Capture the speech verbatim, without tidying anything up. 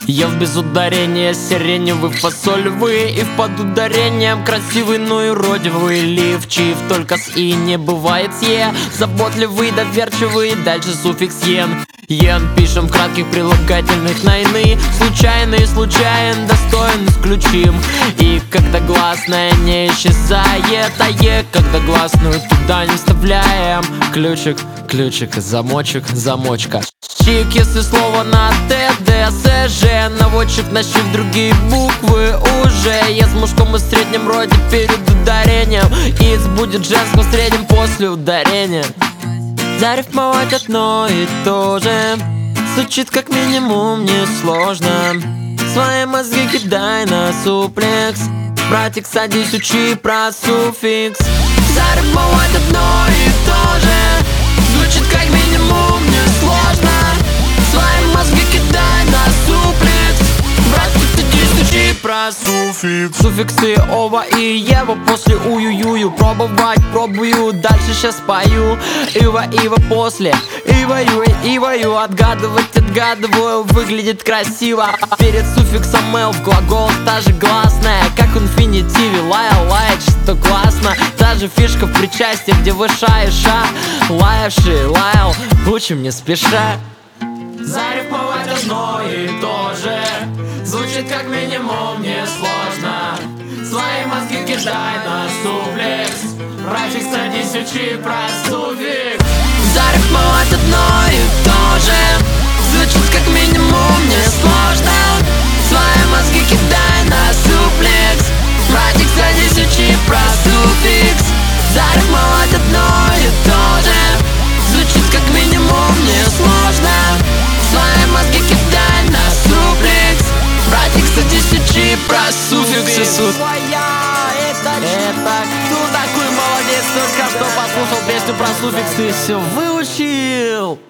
Ев без ударения сиреневый фасолевый, и под ударением красивый, но юродивый. Лифчив только с и не бывает с е. Заботливый, доверчивый, дальше суффикс ен. Ен пишем в кратких прилагательных на иные. Случайный, случайен, достоин, исключим. И когда гласная не исчезает, а е, когда гласную туда не вставляем. Ключик, ключик, замочек, замочка. Чик, если слово на т, д, с, ж. Наводчик на щит, другие буквы уже. Е с мужском и среднем роде перед ударением. Ис будет женским в среднем после ударения. Зарифмовать одно и то же звучит как минимум несложно. Свои мозги кидай на суплекс. Братик, садись, учи про суффикс. Зарифмовать одно и то же звучит как минимум несложно. Свои мозги кидай на суплекс. Братик, садись, учи про суффикс. Суффиксы ова и ева после ую-юю. Пробовать пробую, дальше сейчас пою. Ива, ива после, иваю, иваю. Отгадывать отгадываю, выглядит красиво. Перед суффиксом л в глагол та же гласная, как в инфинитиве. Лаял, лаять, что классно. Та же фишка в причастии, где выша и ша. Лаявший, лаял, учим не спеша. Зарифмовать одно и то же звучит как минимум несложно. Свои мозги кидай на суплекс. Братик, садись, учи про суффикс. Зарифмовать одно и то же звучит как минимум несложно. Свои мозги кидай на суплекс. Братик, садись, учи про суффикс. Зарифмовать одно и то же звучит как минимум несложно. Свои мозги кидай на суплекс. Братик, садись, учи про суффиксы. Это, это кто такой молодец? Только что послушал песню про суффиксы и все выучил.